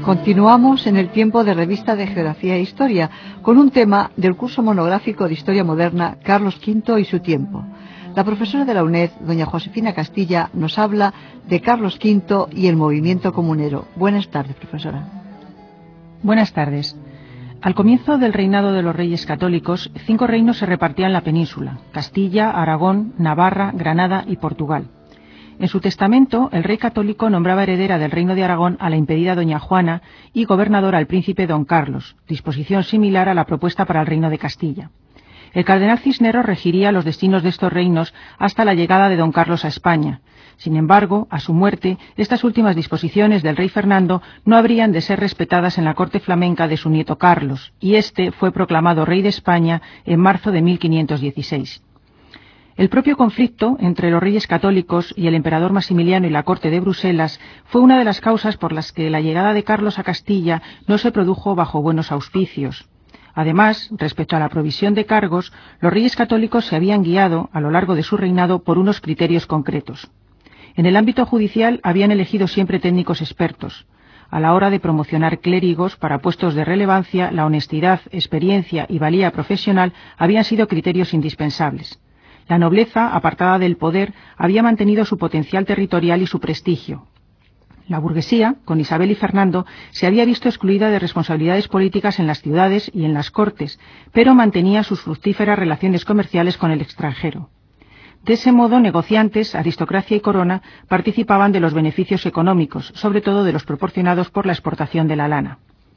Continuamos en el tiempo de Revista de Geografía e Historia con un tema del curso monográfico de Historia Moderna Carlos V y su tiempo. La profesora de la UNED, doña Josefina Castilla, nos habla de Carlos V y el movimiento comunero. Buenas tardes, profesora. Buenas tardes. Al comienzo del reinado de los reyes católicos, 5 reinos se repartían la península: Castilla, Aragón, Navarra, Granada y Portugal. En su testamento, el rey católico nombraba heredera del reino de Aragón a la impedida doña Juana y gobernador al príncipe don Carlos, disposición similar a la propuesta para el reino de Castilla. El cardenal Cisneros regiría los destinos de estos reinos hasta la llegada de don Carlos a España. Sin embargo, a su muerte, estas últimas disposiciones del rey Fernando no habrían de ser respetadas en la corte flamenca de su nieto Carlos, y éste fue proclamado rey de España en marzo de 1516. El propio conflicto entre los reyes católicos y el emperador Maximiliano y la corte de Bruselas fue una de las causas por las que la llegada de Carlos a Castilla no se produjo bajo buenos auspicios. Además, respecto a la provisión de cargos, los reyes católicos se habían guiado, a lo largo de su reinado, por unos criterios concretos. En el ámbito judicial habían elegido siempre técnicos expertos. A la hora de promocionar clérigos para puestos de relevancia, la honestidad, experiencia y valía profesional habían sido criterios indispensables. La nobleza, apartada del poder, había mantenido su potencial territorial y su prestigio. La burguesía, con Isabel y Fernando, se había visto excluida de responsabilidades políticas en las ciudades y en las cortes, pero mantenía sus fructíferas relaciones comerciales con el extranjero. De ese modo, negociantes, aristocracia y corona participaban de los beneficios económicos, sobre todo de los proporcionados por la exportación de la lana.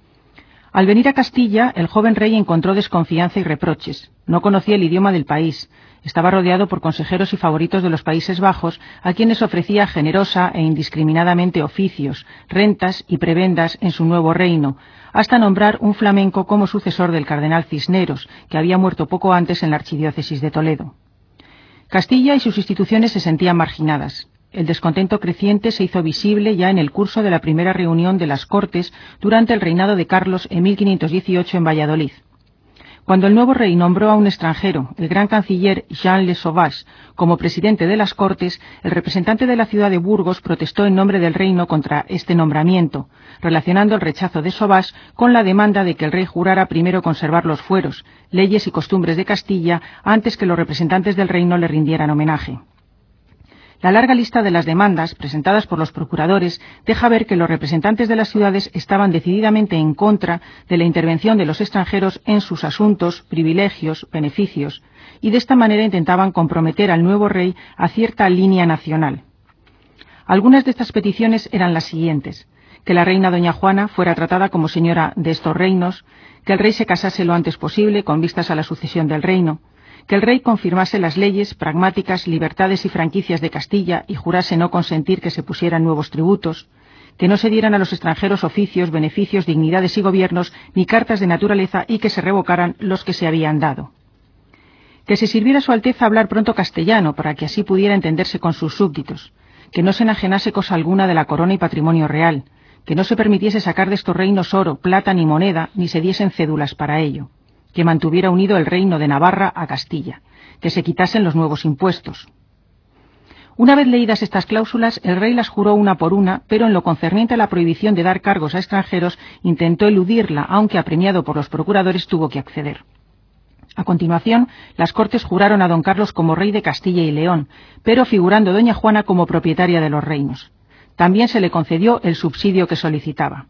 Al venir a Castilla, el joven rey encontró desconfianza y reproches. No conocía el idioma del país. Estaba rodeado por consejeros y favoritos de los Países Bajos, a quienes ofrecía generosa e indiscriminadamente oficios, rentas y prebendas en su nuevo reino, hasta nombrar un flamenco como sucesor del cardenal Cisneros, que había muerto poco antes en la archidiócesis de Toledo. Castilla y sus instituciones se sentían marginadas. El descontento creciente se hizo visible ya en el curso de la primera reunión de las Cortes durante el reinado de Carlos en 1518 en Valladolid. Cuando el nuevo rey nombró a un extranjero, el gran canciller Jean Le Sauvage, como presidente de las Cortes, el representante de la ciudad de Burgos protestó en nombre del reino contra este nombramiento, relacionando el rechazo de Sauvage con la demanda de que el rey jurara primero conservar los fueros, leyes y costumbres de Castilla antes que los representantes del reino le rindieran homenaje. La larga lista de las demandas presentadas por los procuradores deja ver que los representantes de las ciudades estaban decididamente en contra de la intervención de los extranjeros en sus asuntos, privilegios, beneficios, y de esta manera intentaban comprometer al nuevo rey a cierta línea nacional. Algunas de estas peticiones eran las siguientes: que la reina doña Juana fuera tratada como señora de estos reinos, que el rey se casase lo antes posible con vistas a la sucesión del reino, que el rey confirmase las leyes, pragmáticas, libertades y franquicias de Castilla y jurase no consentir que se pusieran nuevos tributos, que no se dieran a los extranjeros oficios, beneficios, dignidades y gobiernos, ni cartas de naturaleza, y que se revocaran los que se habían dado. Que se sirviera a su Alteza hablar pronto castellano, para que así pudiera entenderse con sus súbditos, que no se enajenase cosa alguna de la corona y patrimonio real, que no se permitiese sacar de estos reinos oro, plata ni moneda, ni se diesen cédulas para ello, que mantuviera unido el reino de Navarra a Castilla, que se quitasen los nuevos impuestos. Una vez leídas estas cláusulas, el rey las juró una por una, pero en lo concerniente a la prohibición de dar cargos a extranjeros, intentó eludirla, aunque apremiado por los procuradores tuvo que acceder. A continuación, las Cortes juraron a don Carlos como rey de Castilla y León, pero figurando doña Juana como propietaria de los reinos. También se le concedió el subsidio que solicitaba.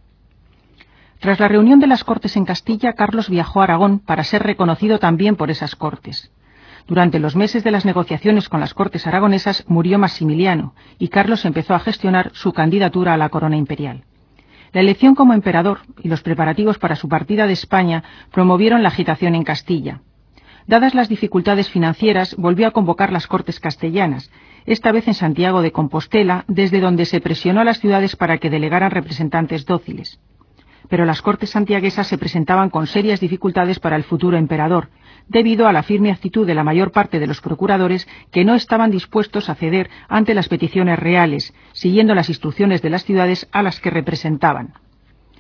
Tras la reunión de las Cortes en Castilla, Carlos viajó a Aragón para ser reconocido también por esas Cortes. Durante los meses de las negociaciones con las Cortes aragonesas murió Maximiliano, y Carlos empezó a gestionar su candidatura a la corona imperial. La elección como emperador y los preparativos para su partida de España promovieron la agitación en Castilla. Dadas las dificultades financieras, volvió a convocar las Cortes castellanas, esta vez en Santiago de Compostela, desde donde se presionó a las ciudades para que delegaran representantes dóciles. Pero las Cortes santiaguesas se presentaban con serias dificultades para el futuro emperador, debido a la firme actitud de la mayor parte de los procuradores, que no estaban dispuestos a ceder ante las peticiones reales, siguiendo las instrucciones de las ciudades a las que representaban.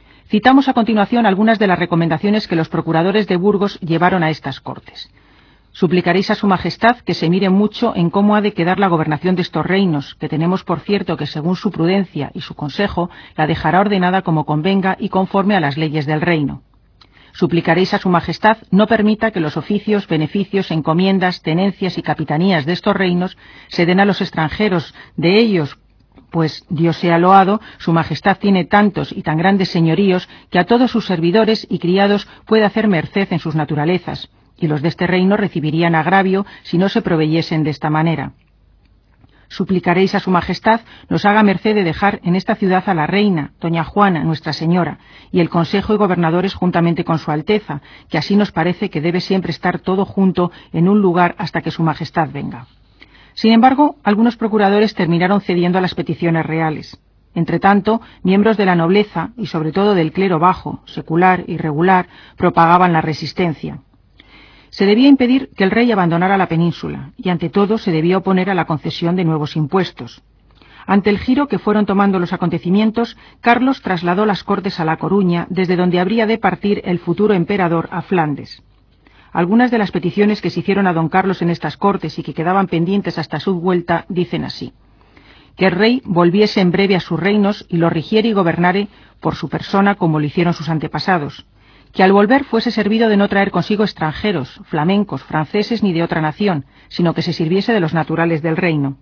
Citamos a continuación algunas de las recomendaciones que los procuradores de Burgos llevaron a estas Cortes. Suplicaréis a su majestad que se mire mucho en cómo ha de quedar la gobernación de estos reinos, que tenemos por cierto que según su prudencia y su consejo la dejará ordenada como convenga y conforme a las leyes del reino. Suplicaréis a su majestad no permita que los oficios, beneficios, encomiendas, tenencias y capitanías de estos reinos se den a los extranjeros de ellos, pues, Dios sea loado, su majestad tiene tantos y tan grandes señoríos que a todos sus servidores y criados puede hacer merced en sus naturalezas, y los de este reino recibirían agravio si no se proveyesen de esta manera. Suplicaréis a su majestad nos haga merced de dejar en esta ciudad a la reina, doña Juana, nuestra señora, y el consejo y gobernadores juntamente con su alteza, que así nos parece que debe siempre estar todo junto en un lugar hasta que su majestad venga. Sin embargo, algunos procuradores terminaron cediendo a las peticiones reales. Entretanto, miembros de la nobleza, y sobre todo del clero bajo, secular y regular, propagaban la resistencia. Se debía impedir que el rey abandonara la península, y ante todo se debía oponer a la concesión de nuevos impuestos. Ante el giro que fueron tomando los acontecimientos, Carlos trasladó las cortes a La Coruña, desde donde habría de partir el futuro emperador a Flandes. Algunas de las peticiones que se hicieron a don Carlos en estas cortes y que quedaban pendientes hasta su vuelta dicen así: que el rey volviese en breve a sus reinos y los rigiere y gobernare por su persona como lo hicieron sus antepasados, que al volver fuese servido de no traer consigo extranjeros, flamencos, franceses ni de otra nación, sino que se sirviese de los naturales del reino,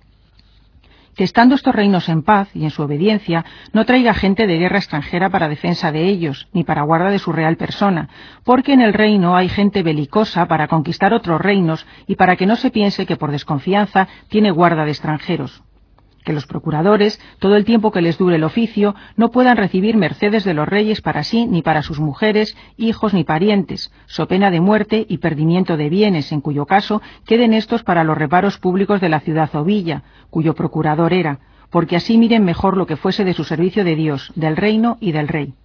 que estando estos reinos en paz y en su obediencia, no traiga gente de guerra extranjera para defensa de ellos, ni para guarda de su real persona, porque en el reino hay gente belicosa para conquistar otros reinos y para que no se piense que por desconfianza tiene guarda de extranjeros. Que los procuradores, todo el tiempo que les dure el oficio, no puedan recibir mercedes de los reyes para sí ni para sus mujeres, hijos ni parientes, so pena de muerte y perdimiento de bienes, en cuyo caso queden estos para los reparos públicos de la ciudad o villa, cuyo procurador era, porque así miren mejor lo que fuese de su servicio de Dios, del reino y del rey.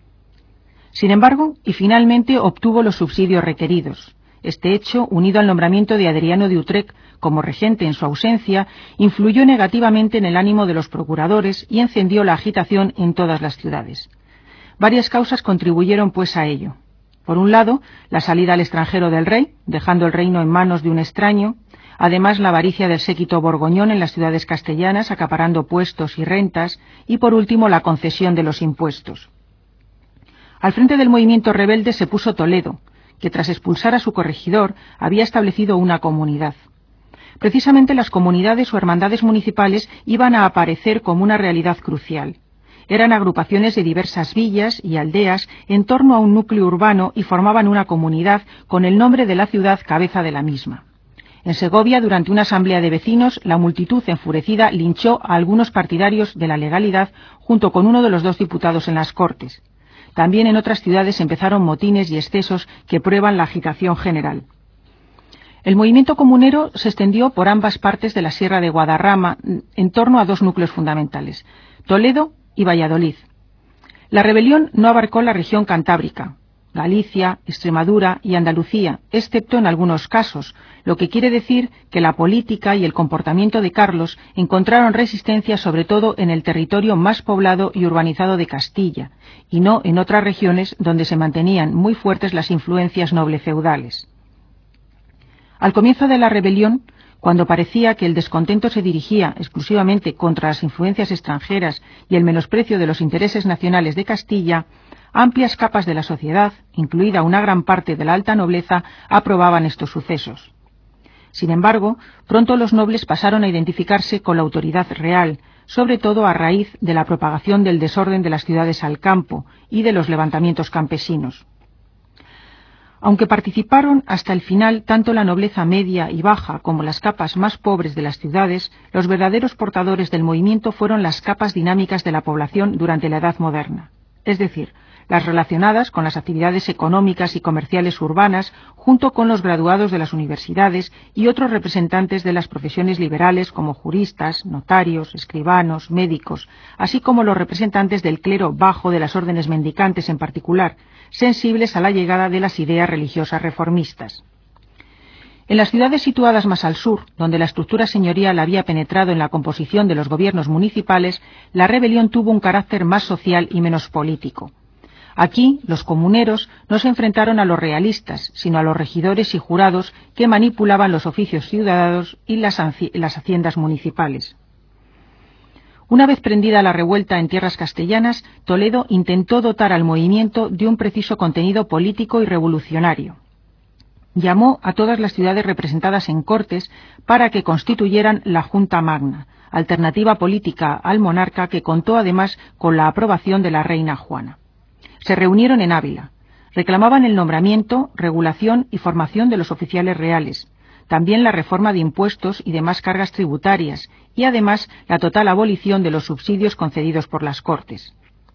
Sin embargo, y finalmente obtuvo los subsidios requeridos. Este hecho, unido al nombramiento de Adriano de Utrecht como regente en su ausencia, influyó negativamente en el ánimo de los procuradores y encendió la agitación en todas las ciudades. Varias causas contribuyeron pues a ello. Por un lado, la salida al extranjero del rey, dejando el reino en manos de un extraño; además, la avaricia del séquito borgoñón en las ciudades castellanas, acaparando puestos y rentas; y por último, la concesión de los impuestos. Al frente del movimiento rebelde se puso Toledo, que tras expulsar a su corregidor había establecido una comunidad. Precisamente las comunidades o hermandades municipales iban a aparecer como una realidad crucial. Eran agrupaciones de diversas villas y aldeas en torno a un núcleo urbano y formaban una comunidad con el nombre de la ciudad cabeza de la misma. En Segovia, durante una asamblea de vecinos, la multitud enfurecida linchó a algunos partidarios de la legalidad junto con uno de los 2 diputados en las Cortes. También en otras ciudades empezaron motines y excesos que prueban la agitación general. El movimiento comunero se extendió por ambas partes de la Sierra de Guadarrama en torno a 2 núcleos fundamentales, Toledo y Valladolid. La rebelión no abarcó la región cantábrica, Galicia, Extremadura y Andalucía, excepto en algunos casos, lo que quiere decir que la política y el comportamiento de Carlos encontraron resistencia sobre todo en el territorio más poblado y urbanizado de Castilla, y no en otras regiones donde se mantenían muy fuertes las influencias noble-feudales. Al comienzo de la rebelión, cuando parecía que el descontento se dirigía exclusivamente contra las influencias extranjeras y el menosprecio de los intereses nacionales de Castilla, amplias capas de la sociedad, incluida una gran parte de la alta nobleza, aprobaban estos sucesos. Sin embargo, pronto los nobles pasaron a identificarse con la autoridad real, sobre todo a raíz de la propagación del desorden de las ciudades al campo y de los levantamientos campesinos. Aunque participaron hasta el final tanto la nobleza media y baja como las capas más pobres de las ciudades, los verdaderos portadores del movimiento fueron las capas dinámicas de la población durante la Edad Moderna, es decir, las relacionadas con las actividades económicas y comerciales urbanas, junto con los graduados de las universidades y otros representantes de las profesiones liberales como juristas, notarios, escribanos, médicos, así como los representantes del clero bajo de las órdenes mendicantes en particular, sensibles a la llegada de las ideas religiosas reformistas. En las ciudades situadas más al sur, donde la estructura señorial había penetrado en la composición de los gobiernos municipales, la rebelión tuvo un carácter más social y menos político. Aquí, los comuneros no se enfrentaron a los realistas, sino a los regidores y jurados que manipulaban los oficios ciudadanos y las haciendas municipales. Una vez prendida la revuelta en tierras castellanas, Toledo intentó dotar al movimiento de un preciso contenido político y revolucionario. Llamó a todas las ciudades representadas en Cortes para que constituyeran la Junta Magna, alternativa política al monarca que contó además con la aprobación de la reina Juana. Se reunieron en Ávila. Reclamaban el nombramiento, regulación y formación de los oficiales reales, también la reforma de impuestos y demás cargas tributarias, y además la total abolición de los subsidios concedidos por las Cortes.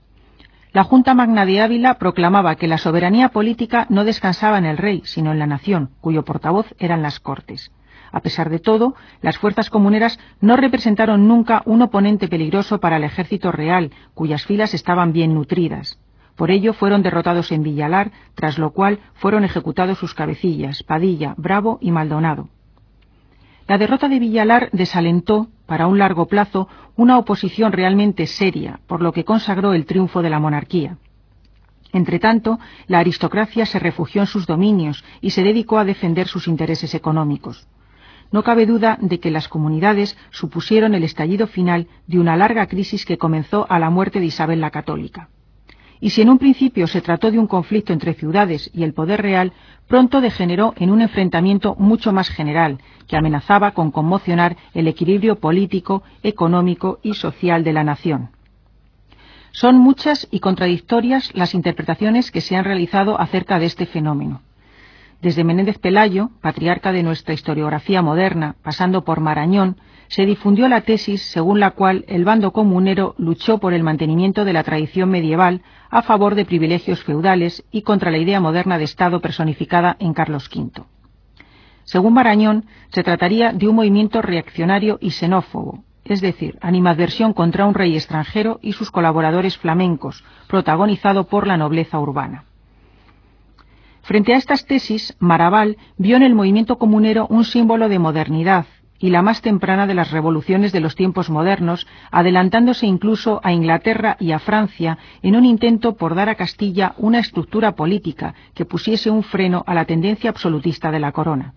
La Junta Magna de Ávila proclamaba que la soberanía política no descansaba en el rey, sino en la nación, cuyo portavoz eran las Cortes. A pesar de todo, las fuerzas comuneras no representaron nunca un oponente peligroso para el ejército real, cuyas filas estaban bien nutridas. Por ello fueron derrotados en Villalar, tras lo cual fueron ejecutados sus cabecillas, Padilla, Bravo y Maldonado. La derrota de Villalar desalentó, para un largo plazo, una oposición realmente seria, por lo que consagró el triunfo de la monarquía. Entretanto, la aristocracia se refugió en sus dominios y se dedicó a defender sus intereses económicos. No cabe duda de que las comunidades supusieron el estallido final de una larga crisis que comenzó a la muerte de Isabel la Católica. Y si en un principio se trató de un conflicto entre ciudades y el poder real, pronto degeneró en un enfrentamiento mucho más general, que amenazaba con conmocionar el equilibrio político, económico y social de la nación. Son muchas y contradictorias las interpretaciones que se han realizado acerca de este fenómeno. Desde Menéndez Pelayo, patriarca de nuestra historiografía moderna, pasando por Marañón, se difundió la tesis según la cual el bando comunero luchó por el mantenimiento de la tradición medieval a favor de privilegios feudales y contra la idea moderna de Estado personificada en Carlos V. Según Marañón, se trataría de un movimiento reaccionario y xenófobo, es decir, animadversión contra un rey extranjero y sus colaboradores flamencos, protagonizado por la nobleza urbana. Frente a estas tesis, Maraval vio en el movimiento comunero un símbolo de modernidad y la más temprana de las revoluciones de los tiempos modernos, adelantándose incluso a Inglaterra y a Francia en un intento por dar a Castilla una estructura política que pusiese un freno a la tendencia absolutista de la corona.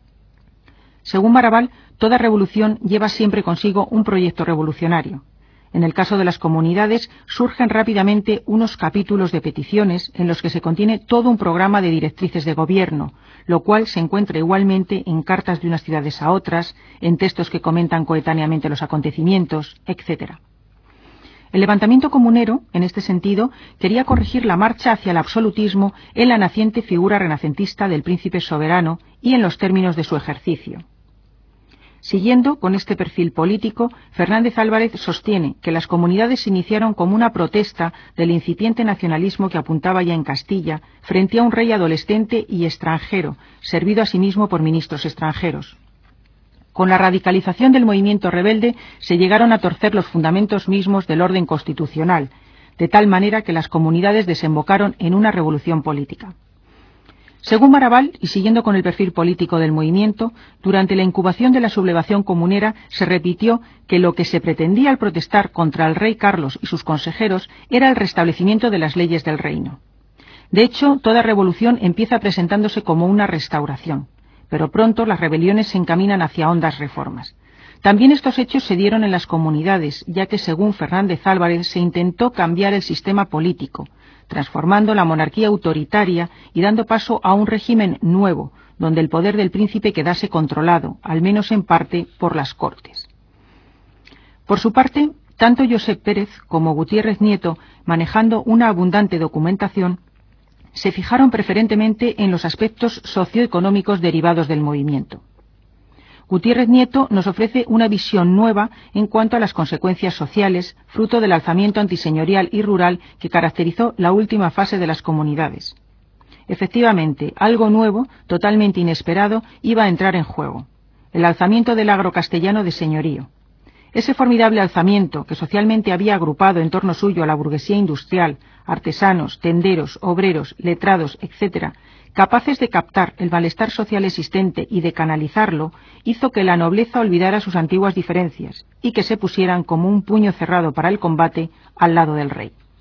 Según Maraval, toda revolución lleva siempre consigo un proyecto revolucionario. En el caso de las comunidades, surgen rápidamente unos capítulos de peticiones en los que se contiene todo un programa de directrices de gobierno, lo cual se encuentra igualmente en cartas de unas ciudades a otras, en textos que comentan coetáneamente los acontecimientos, etc. El levantamiento comunero, en este sentido, quería corregir la marcha hacia el absolutismo en la naciente figura renacentista del príncipe soberano y en los términos de su ejercicio. Siguiendo con este perfil político, Fernández Álvarez sostiene que las comunidades se iniciaron como una protesta del incipiente nacionalismo que apuntaba ya en Castilla frente a un rey adolescente y extranjero, servido asimismo por ministros extranjeros. Con la radicalización del movimiento rebelde se llegaron a torcer los fundamentos mismos del orden constitucional, de tal manera que las comunidades desembocaron en una revolución política. Según Maraval, y siguiendo con el perfil político del movimiento, durante la incubación de la sublevación comunera se repitió que lo que se pretendía al protestar contra el rey Carlos y sus consejeros era el restablecimiento de las leyes del reino. De hecho, toda revolución empieza presentándose como una restauración, pero pronto las rebeliones se encaminan hacia hondas reformas. También estos hechos se dieron en las comunidades, ya que según Fernández Álvarez se intentó cambiar el sistema político, transformando la monarquía autoritaria y dando paso a un régimen nuevo, donde el poder del príncipe quedase controlado, al menos en parte, por las Cortes. Por su parte, tanto Josep Pérez como Gutiérrez Nieto, manejando una abundante documentación, se fijaron preferentemente en los aspectos socioeconómicos derivados del movimiento. Gutiérrez Nieto nos ofrece una visión nueva en cuanto a las consecuencias sociales, fruto del alzamiento antiseñorial y rural que caracterizó la última fase de las comunidades. Efectivamente, algo nuevo, totalmente inesperado, iba a entrar en juego: el alzamiento del agro castellano de señorío. Ese formidable alzamiento, que socialmente había agrupado en torno suyo a la burguesía industrial, artesanos, tenderos, obreros, letrados, etc., capaces de captar el malestar social existente y de canalizarlo, hizo que la nobleza olvidara sus antiguas diferencias y que se pusieran como un puño cerrado para el combate al lado del rey.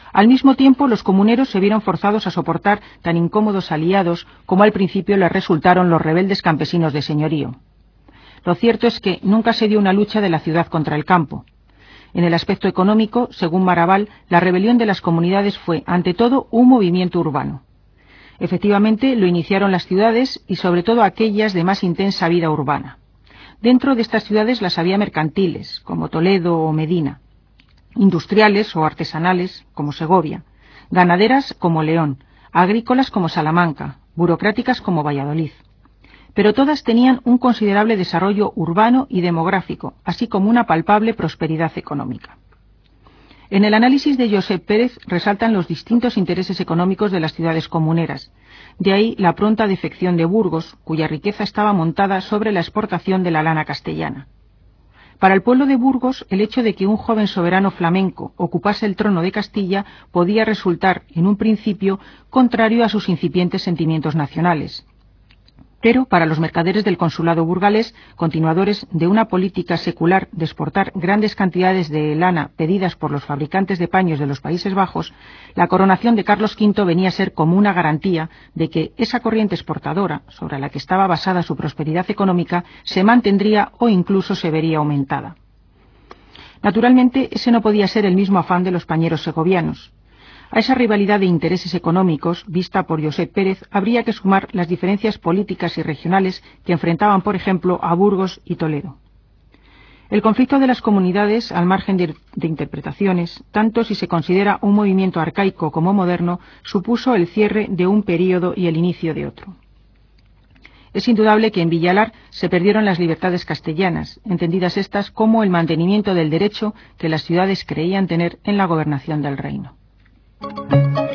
Al mismo tiempo, los comuneros se vieron forzados a soportar tan incómodos aliados como al principio les resultaron los rebeldes campesinos de señorío. Lo cierto es que nunca se dio una lucha de la ciudad contra el campo. En el aspecto económico, según Maraval, la rebelión de las comunidades fue, ante todo, un movimiento urbano. Efectivamente, lo iniciaron las ciudades y sobre todo aquellas de más intensa vida urbana. Dentro de estas ciudades las había mercantiles, como Toledo o Medina, industriales o artesanales, como Segovia, ganaderas como León, agrícolas como Salamanca, burocráticas como Valladolid. Pero todas tenían un considerable desarrollo urbano y demográfico, así como una palpable prosperidad económica. En el análisis de Josep Pérez resaltan los distintos intereses económicos de las ciudades comuneras. De ahí la pronta defección de Burgos, cuya riqueza estaba montada sobre la exportación de la lana castellana. Para el pueblo de Burgos, el hecho de que un joven soberano flamenco ocupase el trono de Castilla podía resultar, en un principio, contrario a sus incipientes sentimientos nacionales. Pero para los mercaderes del consulado burgalés, continuadores de una política secular de exportar grandes cantidades de lana pedidas por los fabricantes de paños de los Países Bajos, la coronación de Carlos V venía a ser como una garantía de que esa corriente exportadora, sobre la que estaba basada su prosperidad económica, se mantendría o incluso se vería aumentada. Naturalmente, ese no podía ser el mismo afán de los pañeros segovianos. A esa rivalidad de intereses económicos, vista por Josep Pérez, habría que sumar las diferencias políticas y regionales que enfrentaban, por ejemplo, a Burgos y Toledo. El conflicto de las comunidades, al margen de interpretaciones, tanto si se considera un movimiento arcaico como moderno, supuso el cierre de un período y el inicio de otro. Es indudable que en Villalar se perdieron las libertades castellanas, entendidas estas como el mantenimiento del derecho que las ciudades creían tener en la gobernación del reino.